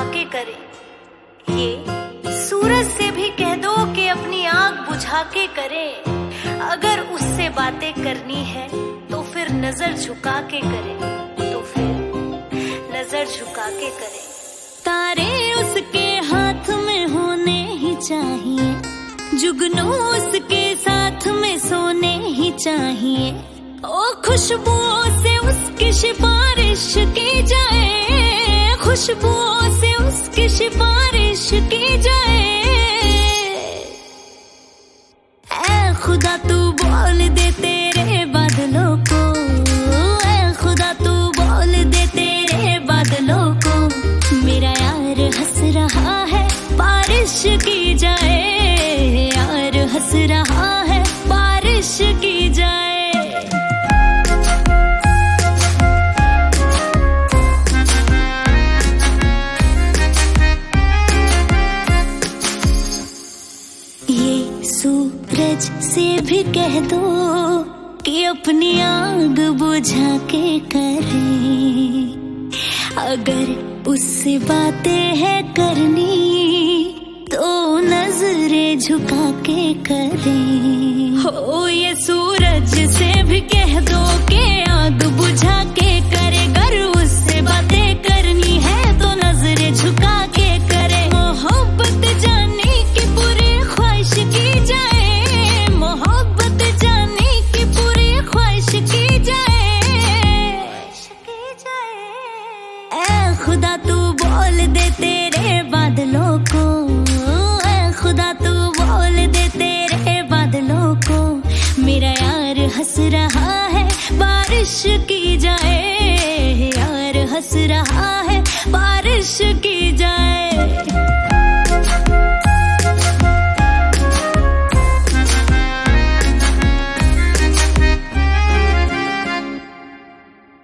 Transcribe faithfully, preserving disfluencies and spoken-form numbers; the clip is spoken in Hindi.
के करे। ये सूरज से भी कह दो कि अपनी आग बुझा के करे। अगर उससे बातें करनी है तो फिर नजर झुका के करे, तो फिर नजर झुका के करे। तारे उसके हाथ में होने ही चाहिए, जुगनू उसके साथ में सोने ही चाहिए। ओ खुशबुओं से उसकी सिफारिश की जाए, खुशबुओं से उसकी सिफारिश की जाए। ऐ खुदा तू बोल दे तेरे बादलों को, ऐ खुदा तू बोल दे तेरे बादलों को, मेरा यार हंस रहा है बारिश की जाए, यार हंस रहा है बारिश की जाए। ये सूरज से भी कह दो कि अपनी आग बुझा के करे। अगर उससे बातें है करनी तो नजरें झुका के करे। हो ये सूरज से भी कह दो कि आग बुझा के करे। अगर उससे बातें करनी है तो नजरें झुका के करे। मोहब्बत जाने की पूरी ख्वाहिश की जाए, मोहब्बत जाने की पूरी ख्वाहिश की जाए, की जाए। ऐ खुदा तू बोल दे तेरे बादलों को, ऐ खुदा तू बोल दे तेरे बादलों को, मेरा यार हंस रहा है बारिश की जाए, यार हंस रहा है बारिश की